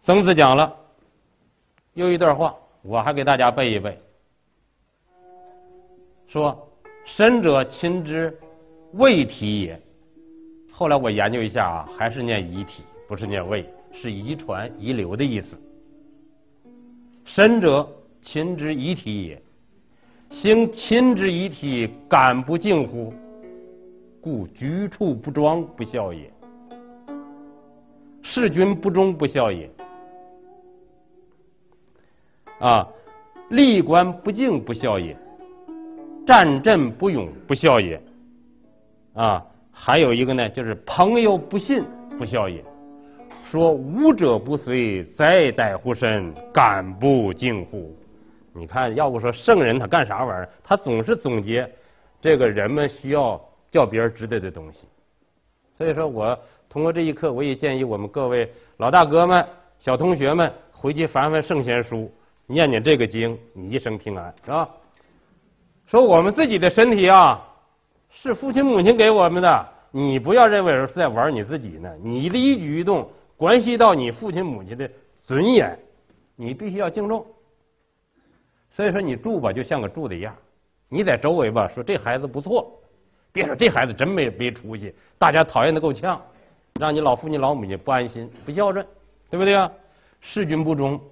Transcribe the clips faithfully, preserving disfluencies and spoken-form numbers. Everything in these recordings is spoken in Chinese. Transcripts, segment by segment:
曾子讲了，有一段话，我还给大家背一背，说身者亲之，谓体也。后来我研究一下啊，还是念遗体，不是念谓，是遗传遗留的意思。身者亲之遗体也，兴亲之遗体，敢不敬乎？故居处不庄，不孝也；事君不忠，不孝也。啊，历官不敬，不孝也；战阵不勇，不孝也。啊，还有一个呢，就是朋友不信，不孝也。说武者不随，哉逮乎身，敢不敬乎？你看，要不说圣人他干啥玩意儿？他总是总结这个人们需要叫别人知道的东西。所以说我通过这一课，我也建议我们各位老大哥们、小同学们回去翻翻圣贤书，念念这个经，你一生平安，是吧？说我们自己的身体啊，是父亲母亲给我们的，你不要认为是在玩你自己呢，你的一举一动关系到你父亲母亲的尊严，你必须要敬重。所以说你住吧，就像个住的样，你在周围吧说这孩子不错，别说这孩子真没没出息，大家讨厌的够呛，让你老父亲老母亲不安心，不孝顺，对不对啊？事君不忠，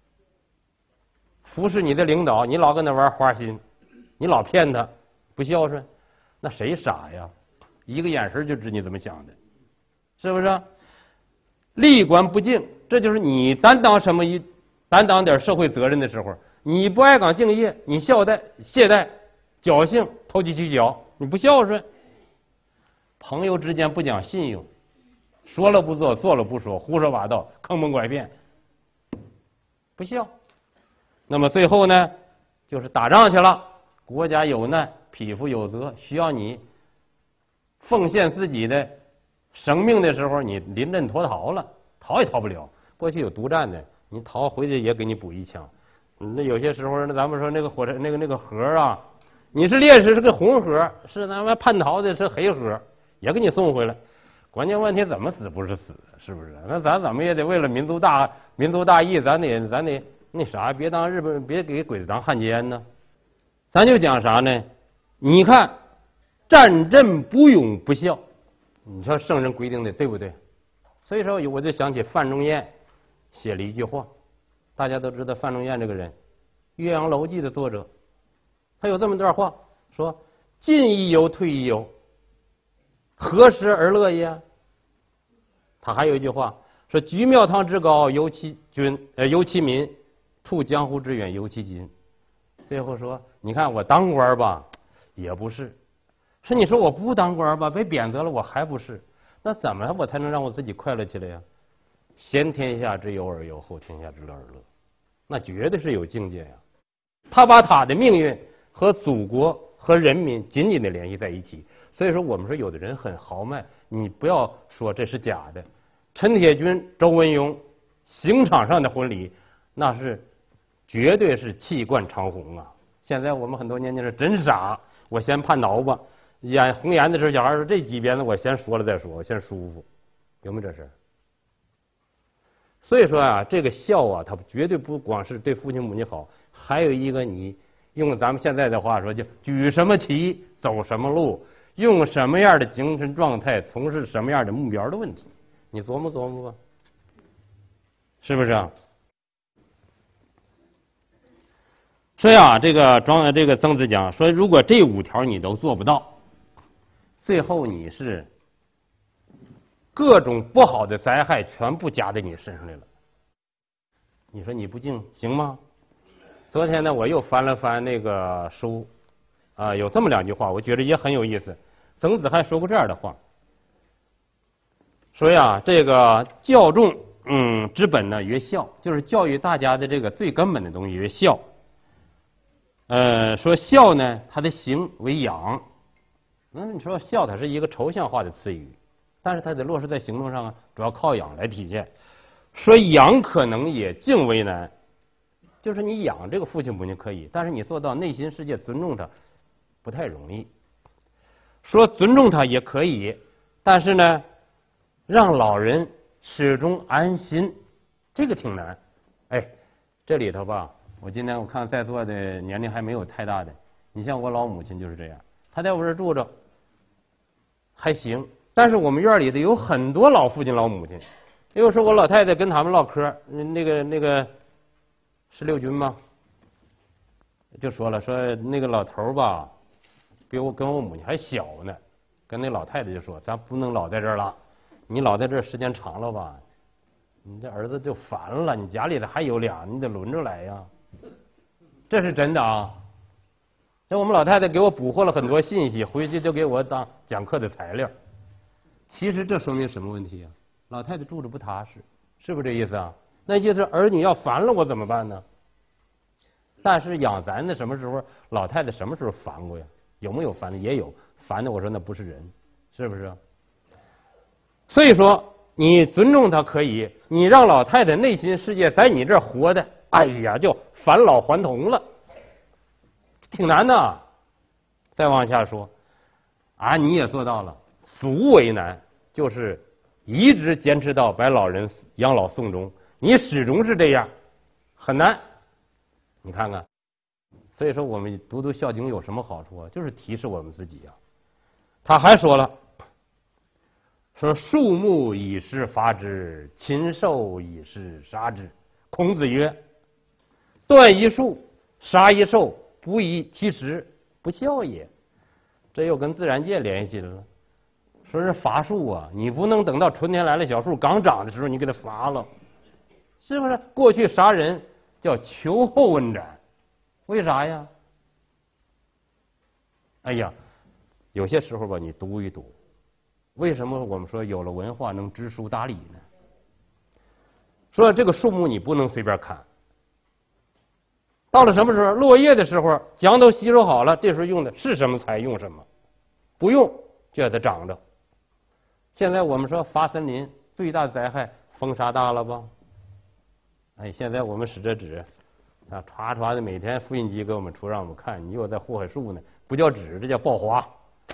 服侍你的领导，你老跟他玩花心，你老骗他，不孝顺，那谁傻呀？一个眼神就知你怎么想的，是不是？历官不敬，这就是你担当什么一担当点社会责任的时候，你不爱岗敬业，你懈怠懈怠侥幸投机取巧，你不孝顺。朋友之间不讲信用，说了不做，做了不说，胡说八道，坑蒙拐骗，不孝。那么最后呢，就是打仗去了，国家有难，匹夫有责，需要你奉献自己的生命的时候，你临阵脱逃了，逃也逃不了。过去有独占的，你逃回去也给你补一枪。那有些时候，那咱们说那个火车那个那个盒啊，你是烈士是个红盒，是咱们叛逃的是黑盒，也给你送回来。关键问题怎么死不是死，是不是？那咱怎么也得为了民族大民族大义，咱得咱得那啥，别当日本别给鬼子当汉奸呢。咱就讲啥呢？你看，战阵不勇不孝。你说圣人规定的对不对？所以说我就想起范仲淹写了一句话，大家都知道范仲淹这个人，《岳阳楼记》的作者，他有这么一段话，说进亦忧，退亦忧，何时而乐也？他还有一句话说：居庙堂之高，忧其君，呃，忧其民；处江湖之远，忧其津。最后说，你看我当官吧，也不是。是你说我不当官吧，被贬谪了，我还不是，那怎么我才能让我自己快乐起来呀？先天下之忧而忧，后天下之乐而乐，那绝对是有境界呀。他把他的命运和祖国和人民紧紧的联系在一起。所以说我们说有的人很豪迈，你不要说这是假的。陈铁军、周文雍刑场上的婚礼，那是绝对是气贯长虹啊。现在我们很多年轻人真傻，我先叛逃吧。演红颜的时候，小孩说这几鞭子我先说了再说，我先舒服，有没有这事？所以说啊，这个孝啊，它绝对不光是对父亲母亲好，还有一个你用咱们现在的话说，就举什么旗，走什么路，用什么样的精神状态，从事什么样的目标的问题，你琢磨琢磨吧，是不是啊？所以啊，这个庄这个曾子讲说，如果这五条你都做不到，最后你是各种不好的灾害全部加在你身上来了。你说你不敬行吗？昨天呢，我又翻了翻那个书，啊、呃，有这么两句话，我觉得也很有意思。曾子还说过这样的话，说呀，这个教众嗯之本呢曰孝，就是教育大家的这个最根本的东西曰孝。呃，说孝呢，它的形为养。那你说孝它是一个抽象化的词语，但是它得落实在行动上啊，主要靠养来体现。说养可能也敬为难，就是你养这个父亲母亲可以，但是你做到内心世界尊重他不太容易。说尊重他也可以，但是呢，让老人始终安心， 这个挺难。哎，这里头吧，我今天我看在座的年龄还没有太大的，你像我老母亲就是这样，她在我这儿住着还行，但是我们院里的有很多老父亲老母亲。有时候我老太太跟他们唠嗑，那个那个石榴军嘛，就说了，说那个老头吧，比我跟我母亲还小呢，跟那老太太就说，咱不能老在这儿了，你老在这儿时间长了吧，你这儿子就烦了，你家里的还有俩，你得轮着来呀。这是真的啊。那我们老太太给我捕获了很多信息，回去就给我当讲课的材料。其实这说明什么问题啊？老太太住着不踏实，是不是这意思啊？那就是儿女要烦了我怎么办呢？但是养咱的什么时候，老太太什么时候烦过呀？有没有烦的？也有烦的。我说那不是人，是不是？所以说你尊重她可以，你让老太太内心世界在你这儿活的，哎呀，就返老还童了，挺难的。再往下说，啊，你也做到了，俗为难，就是一直坚持到把老人养老送终，你始终是这样，很难。你看看，所以说我们读读《孝经》有什么好处啊？就是提示我们自己啊。他还说了，说树木以是伐之，禽兽以是杀之。孔子曰：断一树，杀一兽，不以其实，不孝也。这又跟自然界联系了。说是伐树啊，你不能等到春天来了，小树刚长的时候你给它伐了，是不是？过去杀人叫秋后问斩，为啥呀？哎呀，有些时候吧，你读一读，为什么我们说有了文化能知书达理呢？说这个树木你不能随便砍，到了什么时候？落叶的时候，浆都吸收好了，这时候用的是什么材用什么，不用就让它长着。现在我们说伐森林最大的灾害，风沙大了吧？哎，现在我们使这纸啊，歘歘的，每天复印机给我们出，让我们看，你又在祸害树呢，不叫纸，这叫爆花。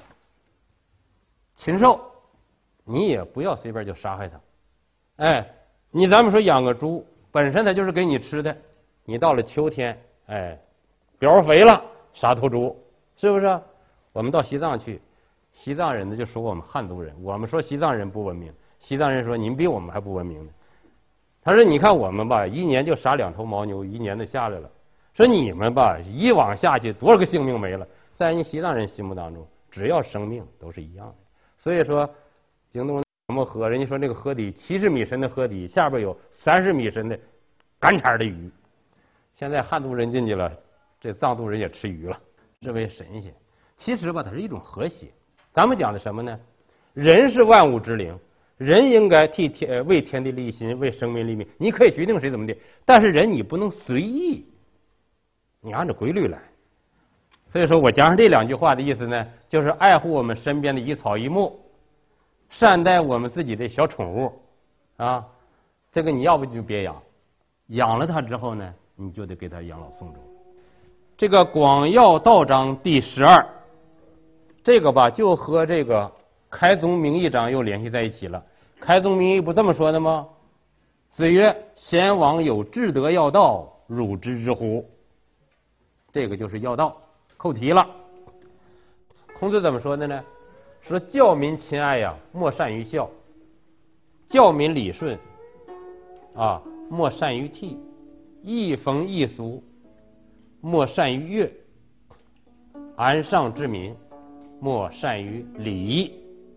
禽兽，你也不要随便就杀害它。哎，你咱们说养个猪，本身它就是给你吃的，你到了秋天，哎，膘肥了，杀头猪，是不是？我们到西藏去，西藏人呢就说我们汉族人，我们说西藏人不文明，西藏人说您比我们还不文明呢。他说你看我们吧，一年就杀两头牦牛，一年就下来了。说你们吧，一往下去多少个性命没了。在人西藏人心目当中，只要生命都是一样的。所以说，京东什么河，人家说那个河底七十米深的河底，下边有三十米深的干柴的鱼。现在汉族人进去了，这藏族人也吃鱼了，视为神仙。其实吧，它是一种和谐。咱们讲的什么呢？人是万物之灵，人应该替天为天地立心，为生民立命。你可以决定谁怎么的，但是人你不能随意，你按照规律来。所以说我加上这两句话的意思呢，就是爱护我们身边的一草一木，善待我们自己的小宠物啊。这个你要不就别养，养了它之后呢，你就得给它养老送终。这个广药道章第十二，这个吧就和这个开宗明义章又联系在一起了。开宗明义不这么说的吗？子曰：先王有至德要道，汝知之乎？这个就是要道，扣题了。孔子怎么说的呢？说教民亲爱呀，莫善于孝；教民理顺啊，莫善于悌；义风义俗，莫善于乐；安上之民，莫善于礼。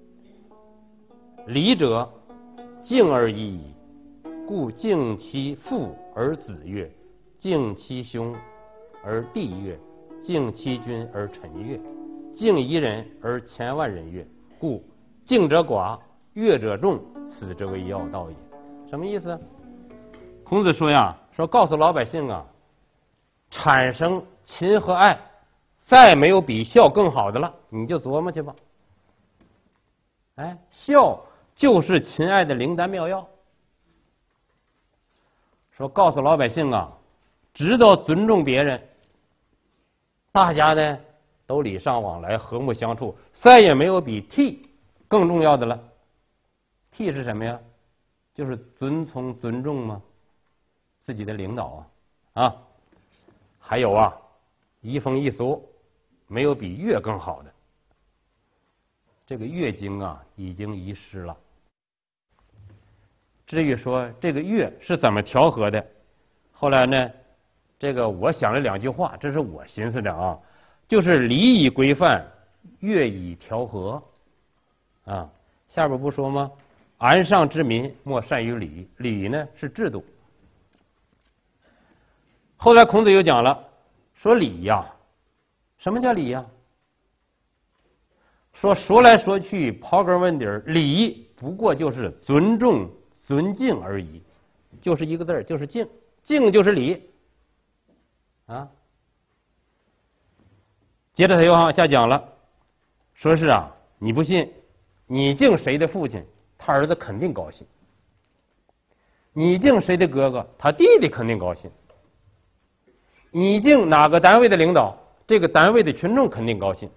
礼者，敬而已矣。故敬其父而子悦，敬其兄而弟悦，敬其君而臣悦，敬一人而千万人悦。故敬者寡，悦者众，此之谓要道也。什么意思？孔子说呀，说告诉老百姓啊，产生亲和爱，再没有比孝更好的了，你就琢磨去吧。哎，孝就是亲爱的灵丹妙药。说告诉老百姓啊，知道尊重别人，大家呢都礼尚往来，和睦相处，再也没有比悌更重要的了。悌是什么呀？就是遵从尊重嘛。 自己的领导啊，啊，还有啊，移风易俗，没有比乐更好的。这个乐经啊，已经遗失了。至于说这个乐是怎么调和的，后来呢，这个我想了两句话，这是我寻思的啊，就是礼以规范，乐以调和啊。下边不说吗？安上之民莫善于礼，礼呢是制度。后来孔子又讲了，说礼呀，什么叫礼呀？说说来说去，刨根问底儿，礼不过就是尊重、尊敬而已，就是一个字儿，就是敬，敬就是礼啊。接着他又往下讲了，说是啊，你不信，你敬谁的父亲，他儿子肯定高兴；你敬谁的哥哥，他弟弟肯定高兴；你敬哪个单位的领导，这个单位的群众肯定高兴。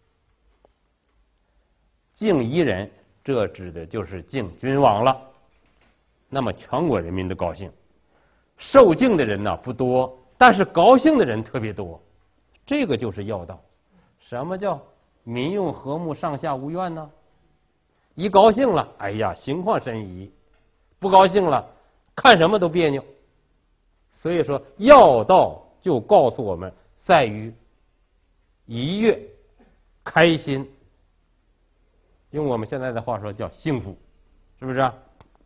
敬一人，这指的就是敬君王了，那么全国人民都高兴。受敬的人呢不多，但是高兴的人特别多，这个就是要道。什么叫民用和睦，上下无怨呢？一高兴了，哎呀，心旷神怡；不高兴了，看什么都别扭。所以说，要道就告诉我们，在于愉悦、开心。用我们现在的话说，叫幸福，是不是啊？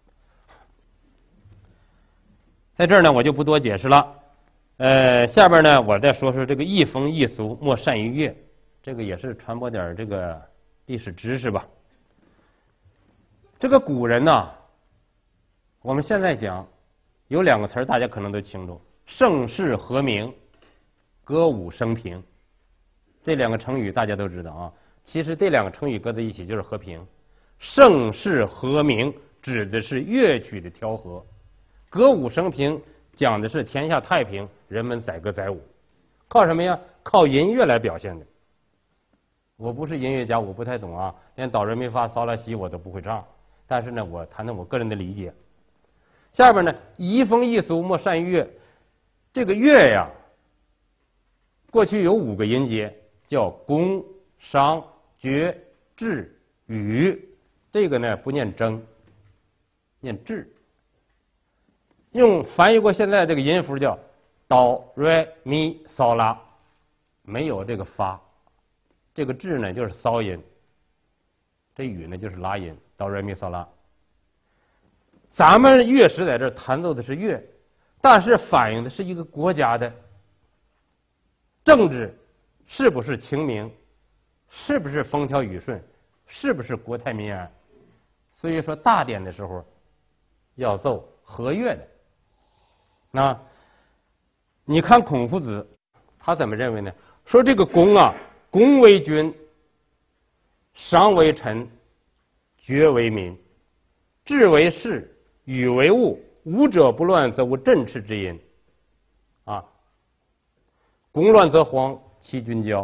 在这儿呢，我就不多解释了。呃，下边呢，我再说说这个易风易俗，莫善于乐，这个也是传播点这个历史知识吧。这个古人呢，我们现在讲有两个词儿，大家可能都清楚：盛世和鸣，歌舞升平。这两个成语大家都知道啊。其实这两个成语搁在一起就是和平。盛世和鸣指的是乐曲的调和，歌舞升平讲的是天下太平，人们载歌载舞。靠什么呀？靠音乐来表现的。我不是音乐家，我不太懂啊，连哆来咪发嗦拉西我都不会唱。但是呢，我谈谈我个人的理解。下边呢，移风易俗，莫善于乐。这个乐呀，过去有五个音节，叫宫、商、角、徵、羽。这个呢不念征，念徵。用翻译过现在这个音符叫哆、来、咪、嗦、拉，没有这个发。这个徵呢就是骚音，这羽呢就是拉音，哆、来、咪、嗦、拉。咱们乐师在这儿弹奏的是乐，但是反映的是一个国家的政治是不是清明，是不是风调雨顺，是不是国泰民安。所以说大典的时候要奏和乐的。那你看孔夫子他怎么认为呢？说这个宫啊，宫为君，商为臣，角为民，徵为士，羽为物，五者不乱，则无振翅之音。啊，宫乱则荒，其君骄；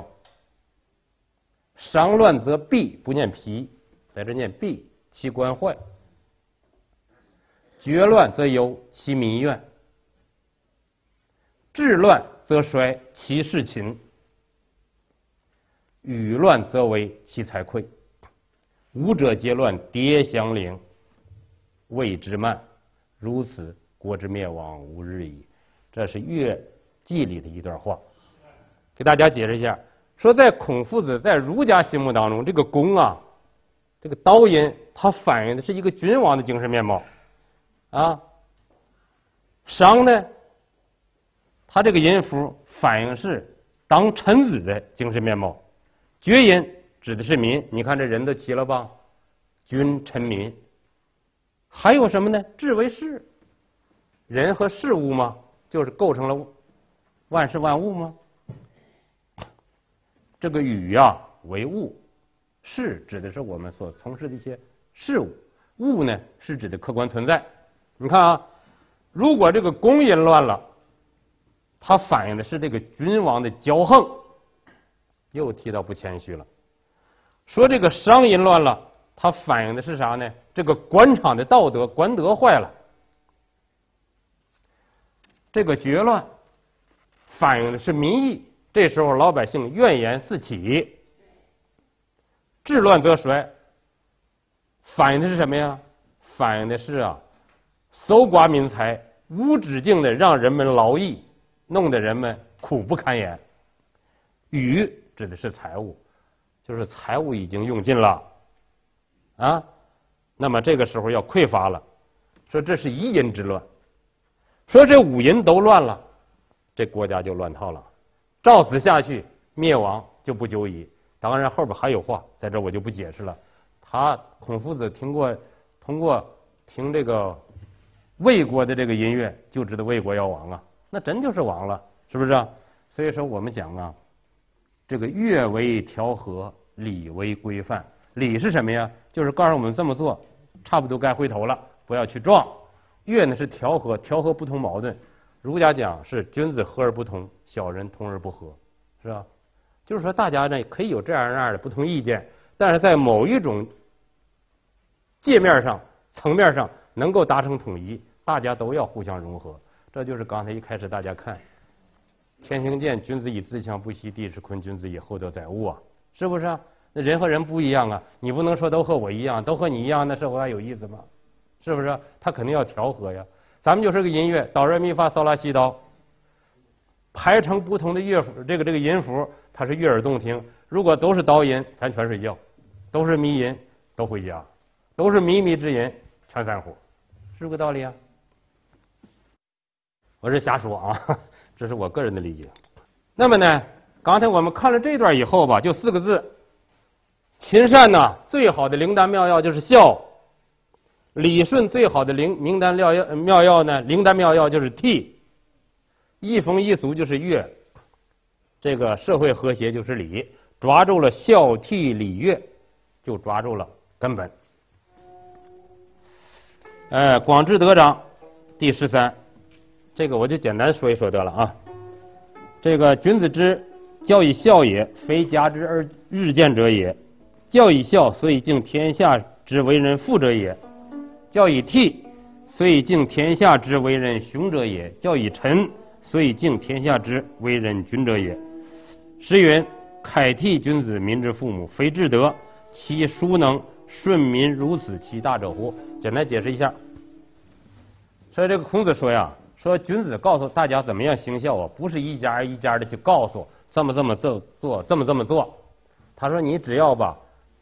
商乱则弊，不念疲，在这念弊，其官坏；角乱则忧，其民怨；治乱则衰，其事勤；羽乱则危，其财匮。五者皆乱，迭相凌，谓之慢。如此，国之灭亡无日矣。这是《乐记》里的一段话，给大家解释一下。说在孔夫子在儒家心目当中，这个宫啊，这个刀音，它反映的是一个君王的精神面貌啊。商呢，它这个音符反映是当臣子的精神面貌。角音指的是民，你看这人都齐了吧？君臣民。还有什么呢？治为事，人和事物嘛，就是构成了万事万物吗？这个羽啊为物，事指的是我们所从事的一些事物，物呢是指的客观存在。你看啊，如果这个宫音乱了，它反映的是这个君王的骄横，又提到不谦虚了。说这个商音乱了，它反映的是啥呢？这个官场的道德官德坏了。 这个绝乱反映的是民意，这时候老百姓怨言四起。治乱则衰，反映的是什么呀？反映的是啊，搜刮民财，无止境的让人们劳役，弄得人们苦不堪言。余指的是财物，就是财物已经用尽了啊，那么这个时候要匮乏了，说这是一淫之乱，说这五淫都乱了，这国家就乱套了，照此下去灭亡就不久矣。当然后边还有话，在这我就不解释了。他孔夫子听过通过听这个魏国的这个音乐，就知道魏国要亡啊，那真就是亡了，是不是啊？所以说我们讲啊，这个乐为调和，礼为规范。礼是什么呀？就是告诉我们这么做，差不多该回头了，不要去撞。乐呢是调和，调和不同矛盾。儒家讲是君子和而不同，小人同而不和，是吧？就是说大家呢可以有这样那样的不同意见，但是在某一种界面上、层面上能够达成统一，大家都要互相融合。这就是刚才一开始大家看天行健，君子以自强不息；地势坤，君子以厚德载物啊，是不是啊？那人和人不一样啊，你不能说都和我一样，都和你一样，那社会还有意思吗？是不是？他肯定要调和呀。咱们就是个音乐，哆来咪发嗦拉西哆，排成不同的乐符，这个这个音符，它是悦耳动听。如果都是哆音，咱全睡觉；都是咪音，都回家；都是靡靡之音，全散伙，是不是个道理啊？我是瞎说啊，这是我个人的理解。那么呢，刚才我们看了这段以后吧，就四个字：秦善呢，最好的灵丹妙药就是孝；李顺最好的灵名丹妙药妙药呢，灵丹妙药就是悌；一风一俗就是乐，这个社会和谐就是礼。抓住了孝悌礼乐，就抓住了根本。呃，广志德章第十三，这个我就简单说一说得了啊。这个君子之教以孝也，非加之而日见者也；教以孝，所以敬天下之为人父者也；教以悌，所以敬天下之为人雄者也；教以臣，所以敬天下之为人君者也。诗云：凯替君子，民之父母，非至德，其孰能顺民如此，其大者乎？简单解释一下。所以这个孔子说呀，说君子告诉大家怎么样行孝啊，不是一家一家的去告诉这么这么做做，这么这么做。他说你只要吧，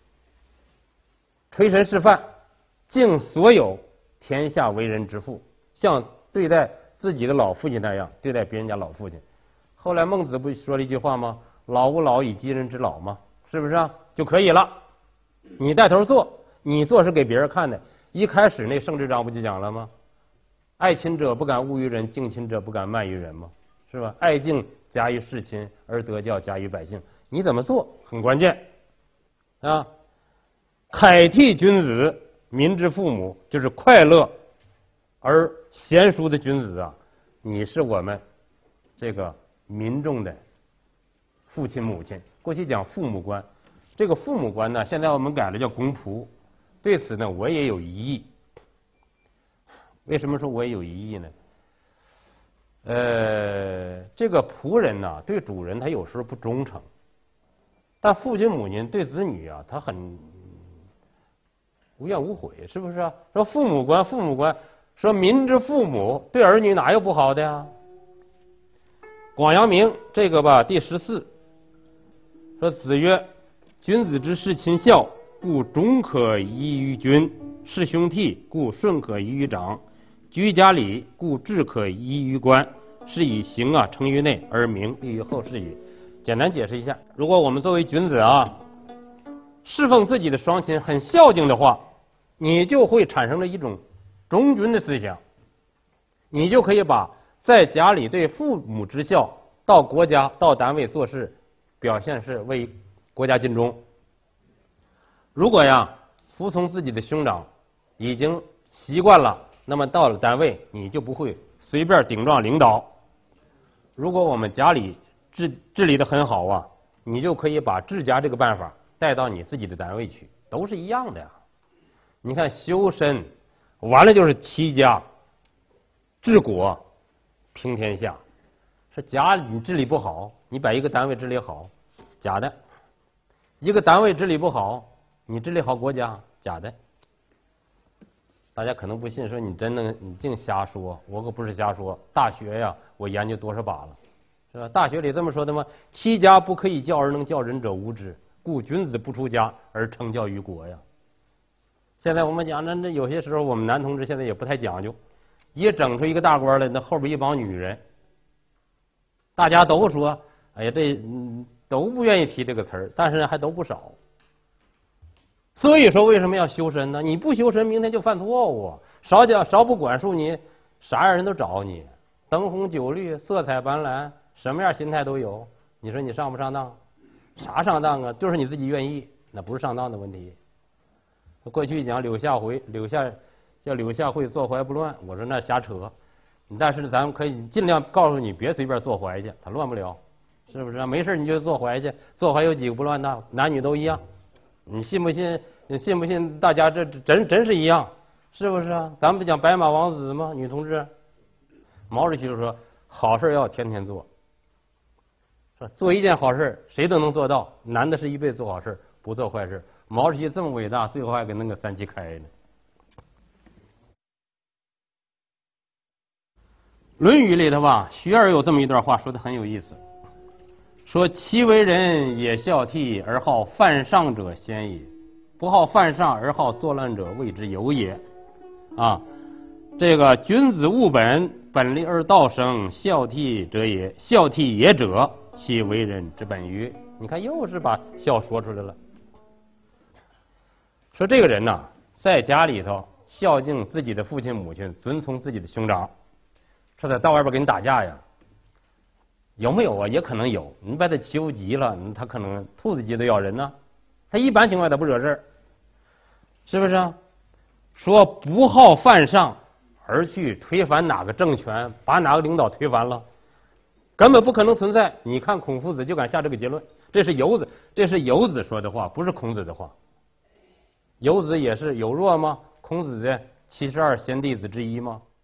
垂身示范，敬所有天下为人之父，像对待自己的老父亲那样对待别人家老父亲。后来孟子不说了一句话吗？老吾老以及人之老吗？是不是啊？就可以了。你带头做，你做是给别人看的。一开始那圣之章不就讲了吗？爱亲者不敢侮于人，敬亲者不敢慢于人吗？是吧？爱敬加于事亲，而德教加于百姓。你怎么做很关键啊！凯替君子，民之父母，就是快乐而贤淑的君子啊！你是我们这个民众的父亲母亲。过去讲父母官，这个父母官呢，现在我们改了叫公仆。对此呢，我也有疑义。为什么说我也有疑义呢？呃，这个仆人呢，对主人他有时候不忠诚，但父亲母亲对子女啊，他很无怨无悔，是不是啊？说父母官，父母官，说民之父母，对儿女哪有不好的呀？广阳明这个吧，第十四说子曰：君子之事亲孝，故忠可依于君；事兄悌，故顺可依于长；居家礼，故治可依于官。是以行啊成于内，而名立于后世矣。简单解释一下，如果我们作为君子啊，侍奉自己的双亲很孝敬的话，你就会产生了一种忠君的思想，你就可以把在家里对父母之孝，到国家到单位做事表现是为国家尽忠。如果呀服从自己的兄长已经习惯了，那么到了单位你就不会随便顶撞领导。如果我们家里治治理的很好啊，你就可以把治家这个办法带到你自己的单位去，都是一样的呀。你看修身完了就是齐家治国， 平天下。说家你治理不好，你把一个单位治理好，假的；一个单位治理不好，你治理好国家，假的。大家可能不信，说你真能，你净瞎说。我可不是瞎说，大学呀，我研究多少把了，是吧？大学里这么说的吗？戚家不可以教而能教人者无之，故君子不出家而成教于国呀。现在我们讲，那那有些时候我们男同志现在也不太讲究，一整出一个大官来，那后边一帮女人，大家都说，哎呀，这嗯都不愿意提这个词儿，但是还都不少。所以说，为什么要修身呢？你不修身，明天就犯错误。少讲少不管束你，啥样人都找你，灯红酒绿，色彩斑斓，什么样心态都有。你说你上不上当？啥上当啊？就是你自己愿意，那不是上当的问题。过去讲柳下惠，柳下叫柳下惠坐怀不乱，我说那瞎扯。但是咱们可以尽量告诉你，别随便坐怀去，他乱不了，是不是啊？没事你就坐怀去，坐怀有几个不乱的？男女都一样。你信不信？你信不信？大家这真真是一样，是不是啊？咱们不讲白马王子吗？女同志，毛主席就说，好事要天天做，是吧？做一件好事，谁都能做到。难的是一辈子做好事，不做坏事。毛主席这么伟大，最后还给弄个三七开呢。《论语》里头吧，徐二有这么一段话，说的很有意思。说其为人也孝悌而好犯上者先也，不好犯上而好作乱者谓之有也。啊，这个君子务本，本立而道生，孝悌者也。孝悌也者，其为人之本于。你看，又是把孝说出来了。说这个人呐，在家里头孝敬自己的父亲母亲，遵从自己的兄长。说在到外边跟你打架呀，有没有啊？也可能有。你把他欺负急了，他可能兔子急都咬人呢。他一般情况他不惹事儿，是不是啊？说不好犯上而去推翻哪个政权，把哪个领导推翻了，根本不可能存在。你看孔夫子就敢下这个结论，这是游子，这是游子说的话，不是孔子的话。游子也是有弱吗？孔子的七十二贤弟子之一吗？